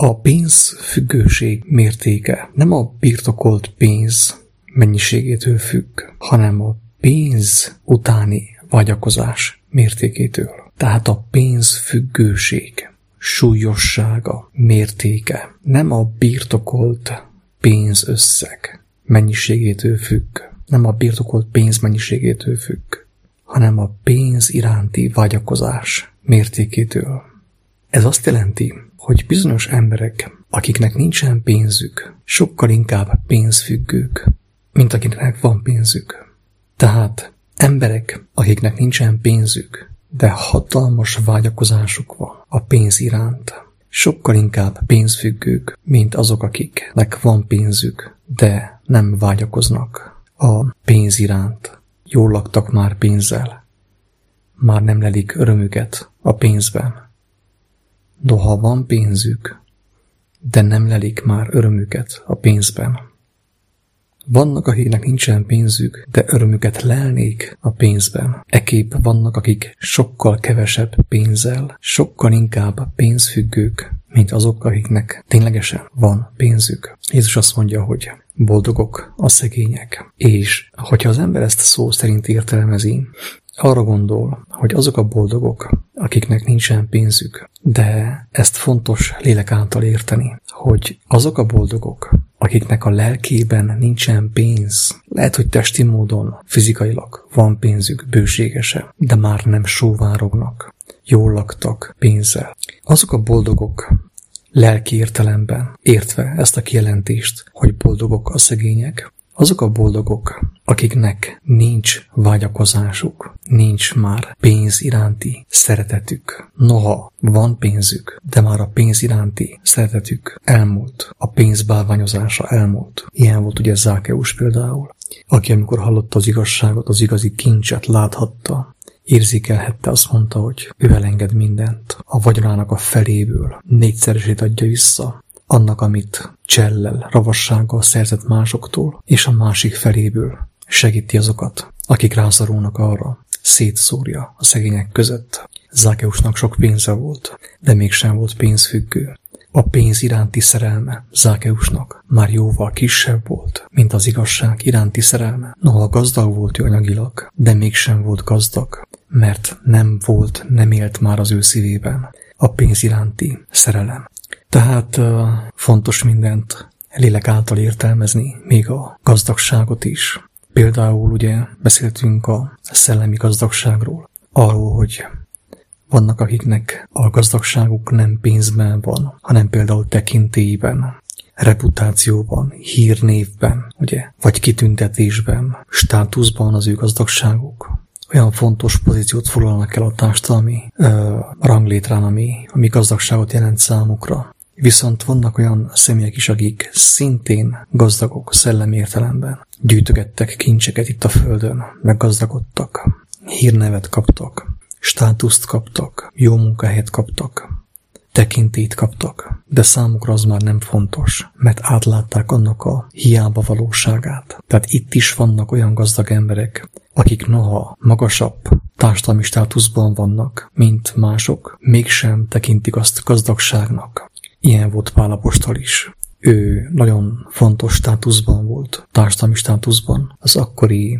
A pénzfüggőség mértéke nem a birtokolt pénz mennyiségétől függ, hanem a pénz utáni vágyakozás mértékétől. Tehát a pénzfüggőség súlyossága, mértéke nem a birtokolt pénzösszeg mennyiségétől függ, nem a birtokolt pénz mennyiségétől függ, hanem a pénz iránti vágyakozás mértékétől. Ez azt jelenti, hogy bizonyos emberek, akiknek nincsen pénzük, sokkal inkább pénzfüggők, mint akiknek van pénzük. Tehát emberek, akiknek nincsen pénzük, de hatalmas vágyakozásuk van a pénz iránt, sokkal inkább pénzfüggők, mint azok, akiknek van pénzük, de nem vágyakoznak a pénz iránt. Jól laktak már pénzzel, már nem lelik örömüket a pénzben. Noha van pénzük, de nem lelik már örömüket a pénzben. Vannak, akiknek nincsen pénzük, de örömüket lelnék a pénzben. Ekképp vannak, akik sokkal kevesebb pénzzel, sokkal inkább pénzfüggők, mint azok, akiknek ténylegesen van pénzük. Jézus azt mondja, hogy boldogok a szegények. És hogyha az ember ezt szó szerint értelmezi, arra gondol, hogy azok a boldogok, akiknek nincsen pénzük, de ezt fontos lélek által érteni, hogy azok a boldogok, akiknek a lelkében nincsen pénz, lehet, hogy testi módon, fizikailag van pénzük bőségesen, de már nem sóvárognak, jól laktak pénzzel. Azok a boldogok, lelki értelemben értve ezt a kijelentést, hogy boldogok a szegények, azok a boldogok, akiknek nincs vágyakozásuk, nincs már pénz iránti szeretetük. Noha van pénzük, de már a pénz iránti szeretetük elmúlt, a pénz bálványozása elmúlt. Ilyen volt ugye Zákeus például, aki amikor hallotta az igazságot, az igazi kincset láthatta, érzékelhette, azt mondta, hogy ő elenged mindent. A vagyonának a feléből 4-szeresét adja vissza annak, amit csellel, ravassággal szerzett másoktól, és a másik feléből segíti azokat, akik rászorulnak arra, szétszórja a szegények között. Zákeusnak sok pénze volt, de mégsem volt pénzfüggő. A pénz iránti szerelme Zákeusnak már jóval kisebb volt, mint az igazság iránti szerelme. Noha gazdag volt ő anyagilag, de mégsem volt gazdag, mert nem élt már az ő szívében a pénz iránti szerelem. Tehát fontos mindent lélek által értelmezni, még a gazdagságot is. Például ugye beszéltünk a szellemi gazdagságról, arról, hogy vannak, akiknek a gazdagságuk nem pénzben van, hanem például tekintélyben, reputációban, hírnévben, ugye, vagy kitüntetésben, státuszban az ő gazdagságuk. Olyan fontos pozíciót foglalnak el a társadalmi ranglétrán, ami gazdagságot jelent számukra. Viszont vannak olyan személyek is, akik szintén gazdagok szellemi értelemben. Gyűjtögettek kincseket itt a földön, meg gazdagodtak, hírnevet kaptak, státuszt kaptak, jó munkahelyet kaptak, tekintélyt kaptak, de számukra az már nem fontos, mert átlátták annak a hiába valóságát. Tehát itt is vannak olyan gazdag emberek, akik noha magasabb társadalmi státuszban vannak, mint mások, mégsem tekintik azt gazdagságnak. Ilyen volt Pál apostol is. Ő nagyon fontos státuszban volt, társadalmi státuszban, az akkori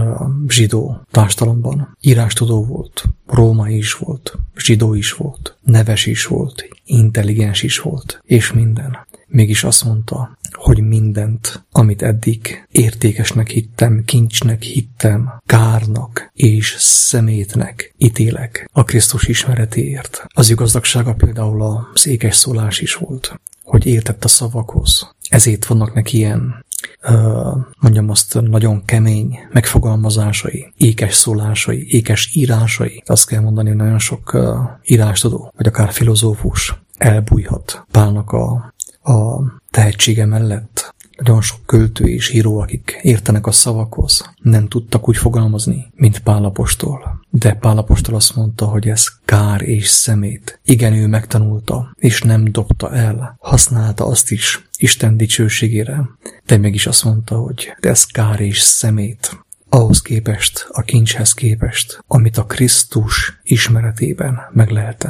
zsidó társadalomban. Írástudó volt, római is volt, zsidó is volt, neves is volt, intelligens is volt, és minden. Mégis azt mondta, hogy mindent, amit eddig értékesnek hittem, kincsnek hittem, kárnak és szemétnek ítélek a Krisztus ismeretéért. Az ő gazdagsága például az ékes szólás is volt, hogy értett a szavakhoz. Ezért vannak neki ilyen, mondjam azt, nagyon kemény megfogalmazásai, ékes szólásai, ékes írásai. Azt kell mondani, hogy nagyon sok írástudó, vagy akár filozófus elbújhat Pálnak a tehetsége mellett. Nagyon sok költő és író, akik értenek a szavakhoz, nem tudtak úgy fogalmazni, mint Pál apostol. De Pál apostol azt mondta, hogy ez kár és szemét. Igen, ő megtanulta, és nem dobta el. Használta azt is Isten dicsőségére, de mégis azt mondta, hogy ez kár és szemét. Ahhoz képest, a kincshez képest, amit a Krisztus ismeretében meglehetem.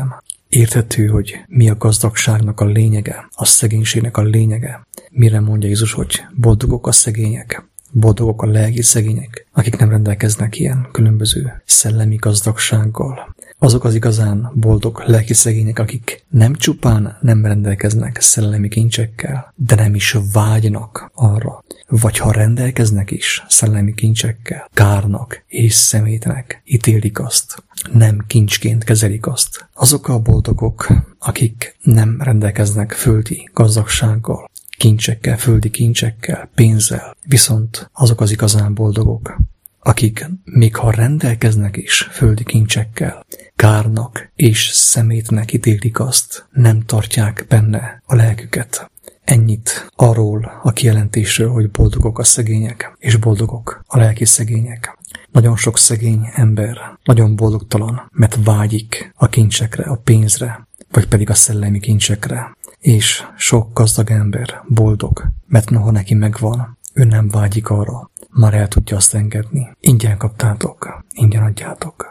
Érthető, hogy mi a gazdagságnak a lényege, a szegénységnek a lényege. Mire mondja Jézus, hogy boldogok a szegények, boldogok a lelki szegények, akik nem rendelkeznek ilyen különböző szellemi gazdagsággal. Azok az igazán boldog lelki szegények, akik nem csupán nem rendelkeznek szellemi kincsekkel, de nem is vágynak arra. Vagy ha rendelkeznek is szellemi kincsekkel, kárnak és szemétnek ítélik azt. Nem kincsként kezelik azt. Azok a boldogok, akik nem rendelkeznek földi gazdagsággal, kincsekkel, földi kincsekkel, pénzzel, viszont azok az igazán boldogok, akik még ha rendelkeznek is földi kincsekkel, kárnak és szemétnek ítélik azt, nem tartják benne a lelküket. Ennyit arról a kijelentésről, hogy boldogok a szegények, és boldogok a lelki szegények. Nagyon sok szegény ember nagyon boldogtalan, mert vágyik a kincsekre, a pénzre, vagy pedig a szellemi kincsekre. És sok gazdag ember boldog, mert noha neki megvan, ő nem vágyik arra, már el tudja azt engedni. Ingyen kaptátok, ingyen adjátok.